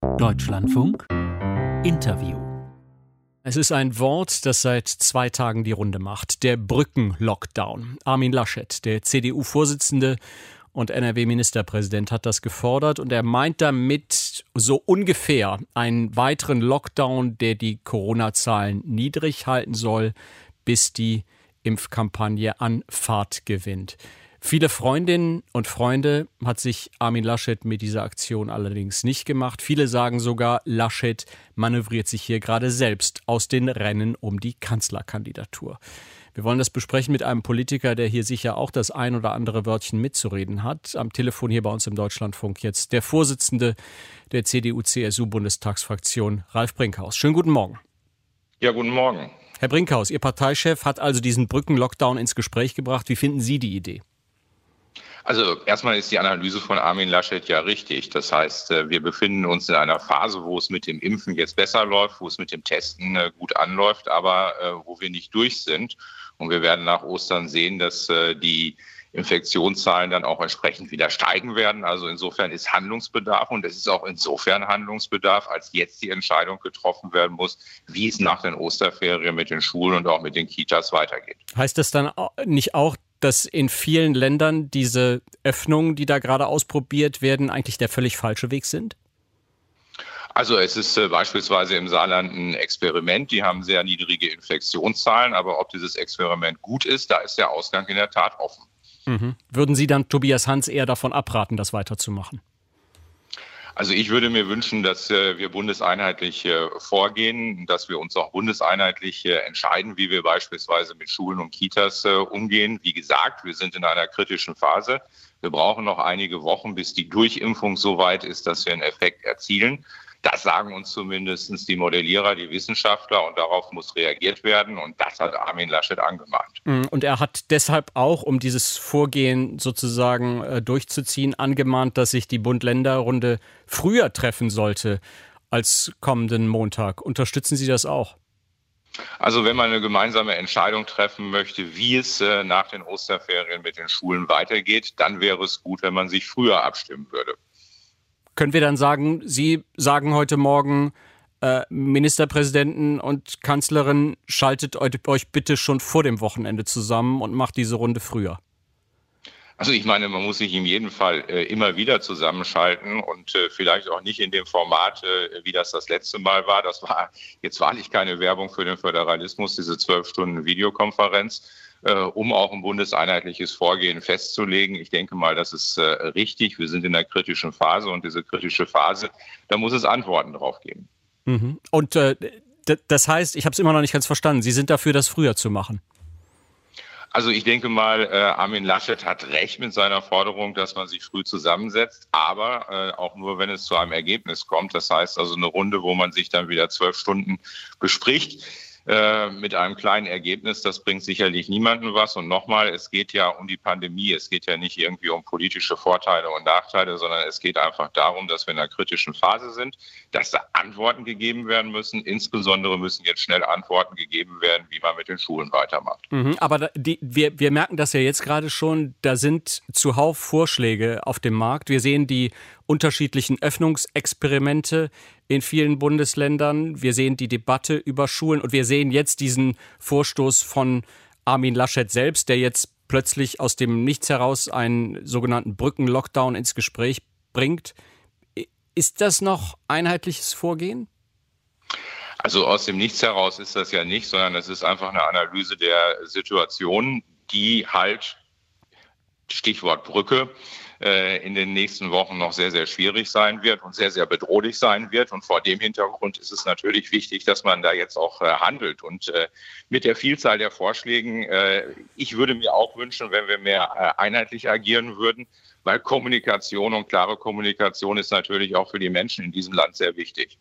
Deutschlandfunk Interview. Es ist ein Wort, das seit 2 Tagen die Runde macht. Der Brückenlockdown. Armin Laschet, der CDU-Vorsitzende und NRW-Ministerpräsident, hat das gefordert. Und er meint damit so ungefähr einen weiteren Lockdown, der die Corona-Zahlen niedrig halten soll, bis die Impfkampagne an Fahrt gewinnt. Viele Freundinnen und Freunde hat sich Armin Laschet mit dieser Aktion allerdings nicht gemacht. Viele sagen sogar, Laschet manövriert sich hier gerade selbst aus den Rennen um die Kanzlerkandidatur. Wir wollen das besprechen mit einem Politiker, der hier sicher auch das ein oder andere Wörtchen mitzureden hat. Am Telefon hier bei uns im Deutschlandfunk jetzt der Vorsitzende der CDU-CSU-Bundestagsfraktion, Ralf Brinkhaus. Schönen guten Morgen. Ja, guten Morgen. Herr Brinkhaus, Ihr Parteichef hat also diesen Brückenlockdown ins Gespräch gebracht. Wie finden Sie die Idee? Also erstmal ist die Analyse von Armin Laschet ja richtig. Das heißt, wir befinden uns in einer Phase, wo es mit dem Impfen jetzt besser läuft, wo es mit dem Testen gut anläuft, aber wo wir nicht durch sind. Und wir werden nach Ostern sehen, dass die Infektionszahlen dann auch entsprechend wieder steigen werden. Also insofern ist Handlungsbedarf, und es ist auch insofern Handlungsbedarf, als jetzt die Entscheidung getroffen werden muss, wie es nach den Osterferien mit den Schulen und auch mit den Kitas weitergeht. Heißt das dann nicht auch, dass in vielen Ländern diese Öffnungen, die da gerade ausprobiert werden, eigentlich der völlig falsche Weg sind? Also es ist beispielsweise im Saarland ein Experiment. Die haben sehr niedrige Infektionszahlen, aber ob dieses Experiment gut ist, da ist der Ausgang in der Tat offen. Mhm. Würden Sie dann Tobias Hans eher davon abraten, das weiterzumachen? Also ich würde mir wünschen, dass wir bundeseinheitlich vorgehen, dass wir uns auch bundeseinheitlich entscheiden, wie wir beispielsweise mit Schulen und Kitas umgehen. Wie gesagt, wir sind in einer kritischen Phase. Wir brauchen noch einige Wochen, bis die Durchimpfung so weit ist, dass wir einen Effekt erzielen. Das sagen uns zumindest die Modellierer, die Wissenschaftler, und darauf muss reagiert werden. Und das hat Armin Laschet angemahnt. Und er hat deshalb auch, um dieses Vorgehen sozusagen durchzuziehen, angemahnt, dass sich die Bund-Länder-Runde früher treffen sollte als kommenden Montag. Unterstützen Sie das auch? Also wenn man eine gemeinsame Entscheidung treffen möchte, wie es nach den Osterferien mit den Schulen weitergeht, dann wäre es gut, wenn man sich früher abstimmen würde. Können wir dann sagen, Sie sagen heute Morgen, Ministerpräsidenten und Kanzlerin, schaltet euch bitte schon vor dem Wochenende zusammen und macht diese Runde früher? Also ich meine, man muss sich in jedem Fall immer wieder zusammenschalten und vielleicht auch nicht in dem Format, wie das letzte Mal war. Das war jetzt wahrlich keine Werbung für den Föderalismus, diese 12 Stunden Videokonferenz, um auch ein bundeseinheitliches Vorgehen festzulegen. Ich denke mal, das ist richtig. Wir sind in einer kritischen Phase, und diese kritische Phase, da muss es Antworten drauf geben. Mhm. Und das heißt, ich habe es immer noch nicht ganz verstanden, Sie sind dafür, das früher zu machen? Also ich denke mal, Armin Laschet hat recht mit seiner Forderung, dass man sich früh zusammensetzt, aber auch nur, wenn es zu einem Ergebnis kommt. Das heißt also eine Runde, wo man sich dann wieder 12 Stunden bespricht. Mit einem kleinen Ergebnis, das bringt sicherlich niemandem was. Und nochmal, es geht ja um die Pandemie. Es geht ja nicht irgendwie um politische Vorteile und Nachteile, sondern es geht einfach darum, dass wir in einer kritischen Phase sind, dass da Antworten gegeben werden müssen. Insbesondere müssen jetzt schnell Antworten gegeben werden, wie man mit den Schulen weitermacht. Aber wir merken das ja jetzt gerade schon, da sind zuhauf Vorschläge auf dem Markt. Wir sehen die unterschiedlichen Öffnungsexperimente in vielen Bundesländern. Wir sehen die Debatte über Schulen und wir sehen jetzt diesen Vorstoß von Armin Laschet selbst, der jetzt plötzlich aus dem Nichts heraus einen sogenannten Brückenlockdown ins Gespräch bringt. Ist das noch einheitliches Vorgehen? Also aus dem Nichts heraus ist das ja nicht, sondern es ist einfach eine Analyse der Situation, die halt, Stichwort Brücke, in den nächsten Wochen noch sehr, sehr schwierig sein wird und sehr, sehr bedrohlich sein wird. Und vor dem Hintergrund ist es natürlich wichtig, dass man da jetzt auch handelt. Und mit der Vielzahl der Vorschlägen, ich würde mir auch wünschen, wenn wir mehr einheitlich agieren würden, weil Kommunikation und klare Kommunikation ist natürlich auch für die Menschen in diesem Land sehr wichtig.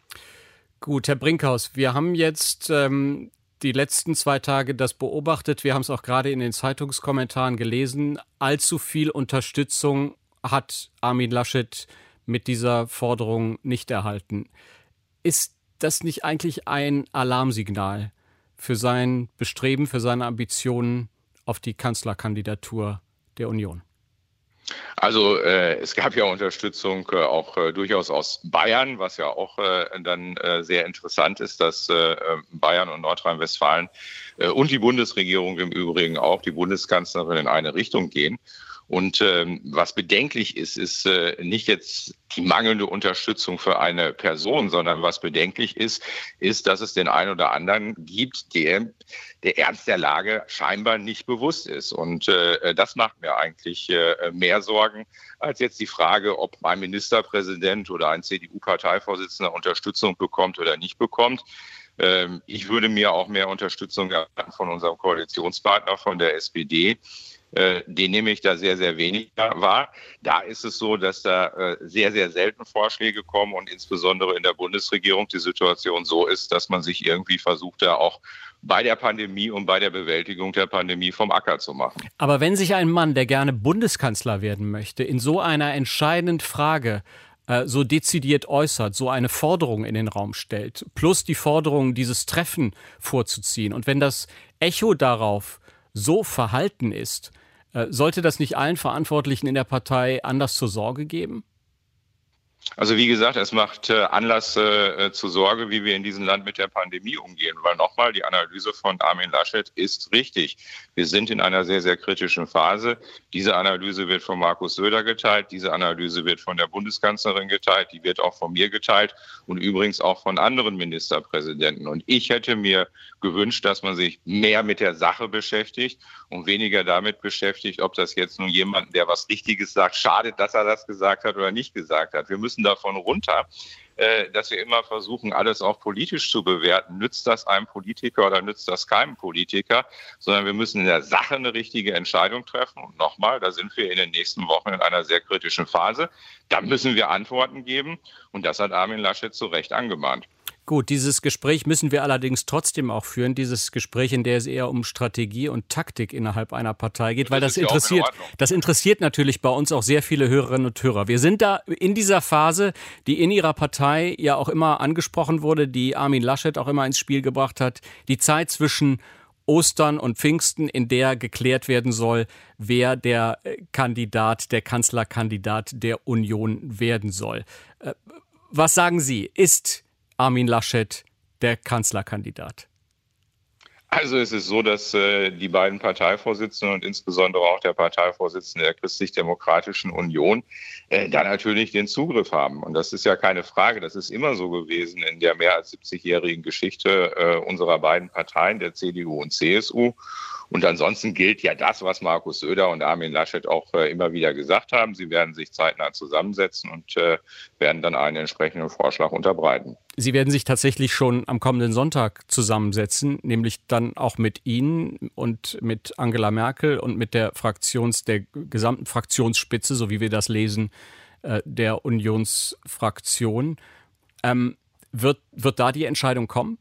Gut, Herr Brinkhaus, wir haben jetzt die letzten 2 Tage das beobachtet. Wir haben es auch gerade in den Zeitungskommentaren gelesen. Allzu viel Unterstützung hat Armin Laschet mit dieser Forderung nicht erhalten. Ist das nicht eigentlich ein Alarmsignal für sein Bestreben, für seine Ambitionen auf die Kanzlerkandidatur der Union? Also es gab ja Unterstützung auch durchaus aus Bayern, was ja auch dann sehr interessant ist, dass Bayern und Nordrhein-Westfalen und die Bundesregierung im Übrigen auch, die Bundeskanzlerin in eine Richtung gehen. Und was bedenklich ist, ist nicht jetzt die mangelnde Unterstützung für eine Person, sondern was bedenklich ist, dass es den einen oder anderen gibt, der Ernst der Lage scheinbar nicht bewusst ist. Und das macht mir eigentlich mehr Sorgen als jetzt die Frage, ob ein Ministerpräsident oder ein CDU-Parteivorsitzender Unterstützung bekommt oder nicht bekommt. Ich würde mir auch mehr Unterstützung erwarten von unserem Koalitionspartner, von der SPD. Den nehme ich da sehr, sehr wenig wahr. Da ist es so, dass da sehr, sehr selten Vorschläge kommen und insbesondere in der Bundesregierung die Situation so ist, dass man sich irgendwie versucht, da auch bei der Pandemie und bei der Bewältigung der Pandemie vom Acker zu machen. Aber wenn sich ein Mann, der gerne Bundeskanzler werden möchte, in so einer entscheidenden Frage so dezidiert äußert, so eine Forderung in den Raum stellt, plus die Forderung, dieses Treffen vorzuziehen, und wenn das Echo darauf so verhalten ist, sollte das nicht allen Verantwortlichen in der Partei Anlass zur Sorge geben? Also wie gesagt, es macht Anlass zur Sorge, wie wir in diesem Land mit der Pandemie umgehen. Weil nochmal, die Analyse von Armin Laschet ist richtig. Wir sind in einer sehr, sehr kritischen Phase. Diese Analyse wird von Markus Söder geteilt. Diese Analyse wird von der Bundeskanzlerin geteilt. Die wird auch von mir geteilt und übrigens auch von anderen Ministerpräsidenten. Und ich hätte mir gewünscht, dass man sich mehr mit der Sache beschäftigt und weniger damit beschäftigt, ob das jetzt nun jemanden, der was Richtiges sagt, schadet, dass er das gesagt hat oder nicht gesagt hat. Wir müssen davon runter, dass wir immer versuchen, alles auch politisch zu bewerten. Nützt das einem Politiker oder nützt das keinem Politiker? Sondern wir müssen in der Sache eine richtige Entscheidung treffen. Und nochmal, da sind wir in den nächsten Wochen in einer sehr kritischen Phase. Da müssen wir Antworten geben. Und das hat Armin Laschet zu Recht angemahnt. Gut, dieses Gespräch müssen wir allerdings trotzdem auch führen. Dieses Gespräch, in der es eher um Strategie und Taktik innerhalb einer Partei geht, weil das interessiert natürlich bei uns auch sehr viele Hörerinnen und Hörer. Wir sind da in dieser Phase, die in Ihrer Partei ja auch immer angesprochen wurde, die Armin Laschet auch immer ins Spiel gebracht hat, die Zeit zwischen Ostern und Pfingsten, in der geklärt werden soll, wer der Kanzlerkandidat der Union werden soll. Was sagen Sie? Ist Armin Laschet der Kanzlerkandidat? Also es ist so, dass die beiden Parteivorsitzenden und insbesondere auch der Parteivorsitzende der Christlich-Demokratischen Union da natürlich den Zugriff haben. Und das ist ja keine Frage, das ist immer so gewesen in der mehr als 70-jährigen Geschichte unserer beiden Parteien, der CDU und CSU. Und ansonsten gilt ja das, was Markus Söder und Armin Laschet auch immer wieder gesagt haben. Sie werden sich zeitnah zusammensetzen und werden dann einen entsprechenden Vorschlag unterbreiten. Sie werden sich tatsächlich schon am kommenden Sonntag zusammensetzen, nämlich dann auch mit Ihnen und mit Angela Merkel und mit der gesamten Fraktionsspitze, so wie wir das lesen, der Unionsfraktion. Wird da die Entscheidung kommen?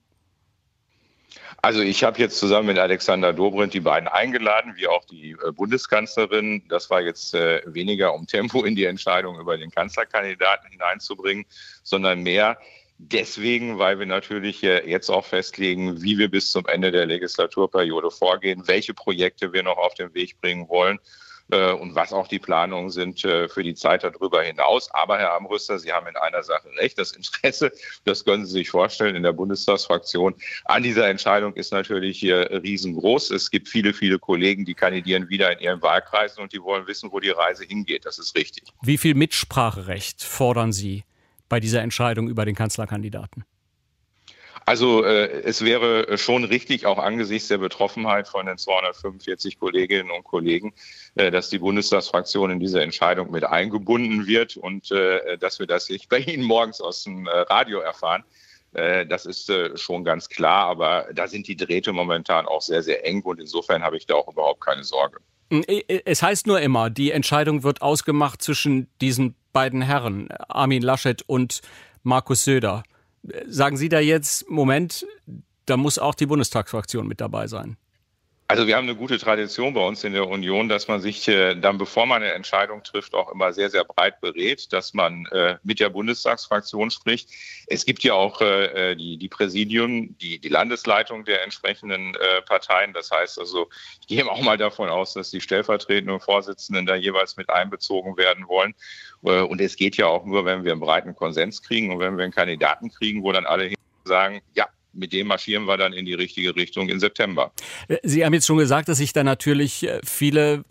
Also ich habe jetzt zusammen mit Alexander Dobrindt die beiden eingeladen, wie auch die Bundeskanzlerin. Das war jetzt weniger, um Tempo in die Entscheidung über den Kanzlerkandidaten hineinzubringen, sondern mehr deswegen, weil wir natürlich jetzt auch festlegen, wie wir bis zum Ende der Legislaturperiode vorgehen, welche Projekte wir noch auf den Weg bringen wollen. Und was auch die Planungen sind für die Zeit darüber hinaus. Aber Herr Armbruster, Sie haben in einer Sache recht. Das Interesse, das können Sie sich vorstellen, in der Bundestagsfraktion an dieser Entscheidung ist natürlich hier riesengroß. Es gibt viele, viele Kollegen, die kandidieren wieder in ihren Wahlkreisen und die wollen wissen, wo die Reise hingeht. Das ist richtig. Wie viel Mitspracherecht fordern Sie bei dieser Entscheidung über den Kanzlerkandidaten? Also es wäre schon richtig, auch angesichts der Betroffenheit von den 245 Kolleginnen und Kollegen, dass die Bundestagsfraktion in diese Entscheidung mit eingebunden wird und dass wir das nicht bei Ihnen morgens aus dem Radio erfahren. Das ist schon ganz klar, aber da sind die Drähte momentan auch sehr, sehr eng und insofern habe ich da auch überhaupt keine Sorge. Es heißt nur immer, die Entscheidung wird ausgemacht zwischen diesen beiden Herren, Armin Laschet und Markus Söder. Sagen Sie da jetzt, Moment, da muss auch die Bundestagsfraktion mit dabei sein? Also wir haben eine gute Tradition bei uns in der Union, dass man sich dann, bevor man eine Entscheidung trifft, auch immer sehr, sehr breit berät, dass man mit der Bundestagsfraktion spricht. Es gibt ja auch die Präsidien, die Landesleitung der entsprechenden Parteien. Das heißt also, ich gehe auch mal davon aus, dass die stellvertretenden Vorsitzenden da jeweils mit einbezogen werden wollen. Und es geht ja auch nur, wenn wir einen breiten Konsens kriegen und wenn wir einen Kandidaten kriegen, wo dann alle sagen, ja, mit dem marschieren wir dann in die richtige Richtung im September. Sie haben jetzt schon gesagt, dass sich da natürlich viele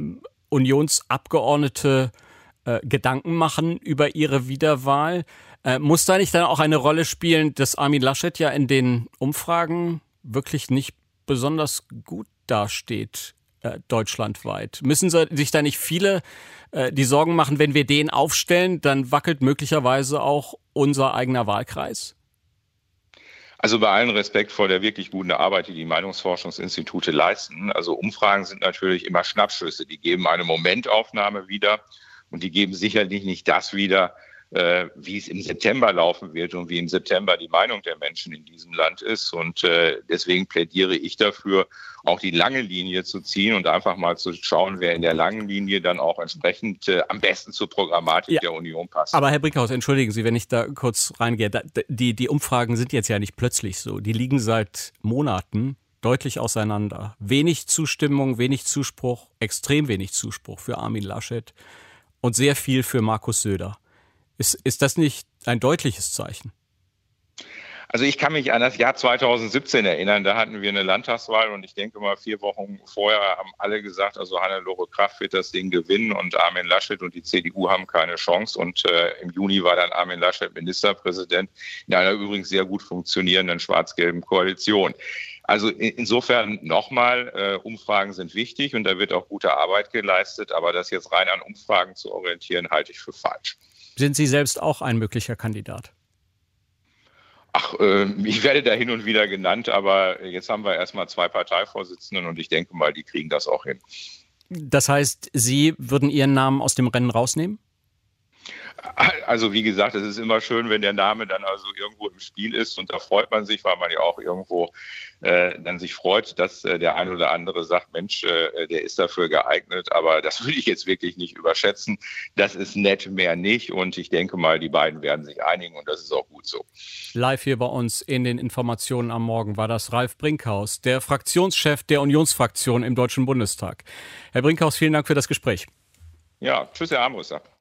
Unionsabgeordnete Gedanken machen über ihre Wiederwahl. Muss da nicht dann auch eine Rolle spielen, dass Armin Laschet ja in den Umfragen wirklich nicht besonders gut dasteht, deutschlandweit? Müssen sich da nicht viele die Sorgen machen, wenn wir den aufstellen, dann wackelt möglicherweise auch unser eigener Wahlkreis? Also bei allem Respekt vor der wirklich guten Arbeit, die die Meinungsforschungsinstitute leisten. Also Umfragen sind natürlich immer Schnappschüsse. Die geben eine Momentaufnahme wieder und die geben sicherlich nicht das wieder, wie es im September laufen wird und wie im September die Meinung der Menschen in diesem Land ist. Und deswegen plädiere ich dafür, auch die lange Linie zu ziehen und einfach mal zu schauen, wer in der langen Linie dann auch entsprechend am besten zur Programmatik der Union passt. Aber Herr Brinkhaus, entschuldigen Sie, wenn ich da kurz reingehe. Die Umfragen sind jetzt ja nicht plötzlich so. Die liegen seit Monaten deutlich auseinander. Wenig Zustimmung, wenig Zuspruch, extrem wenig Zuspruch für Armin Laschet und sehr viel für Markus Söder. Ist das nicht ein deutliches Zeichen? Also ich kann mich an das Jahr 2017 erinnern, da hatten wir eine Landtagswahl und ich denke mal 4 Wochen vorher haben alle gesagt, also Hannelore Kraft wird das Ding gewinnen und Armin Laschet und die CDU haben keine Chance und im Juni war dann Armin Laschet Ministerpräsident in einer übrigens sehr gut funktionierenden schwarz-gelben Koalition. Also insofern nochmal, Umfragen sind wichtig und da wird auch gute Arbeit geleistet, aber das jetzt rein an Umfragen zu orientieren, halte ich für falsch. Sind Sie selbst auch ein möglicher Kandidat? Ach, ich werde da hin und wieder genannt, aber jetzt haben wir erstmal 2 Parteivorsitzenden und ich denke mal, die kriegen das auch hin. Das heißt, Sie würden Ihren Namen aus dem Rennen rausnehmen? Also wie gesagt, es ist immer schön, wenn der Name dann also irgendwo im Spiel ist und da freut man sich, weil man ja auch irgendwo dann sich freut, dass der ein oder andere sagt, Mensch, der ist dafür geeignet, aber das würde ich jetzt wirklich nicht überschätzen. Das ist nett, mehr nicht und ich denke mal, die beiden werden sich einigen und das ist auch gut so. Live hier bei uns in den Informationen am Morgen war das Ralf Brinkhaus, der Fraktionschef der Unionsfraktion im Deutschen Bundestag. Herr Brinkhaus, vielen Dank für das Gespräch. Ja, tschüss, Herr Armbruster.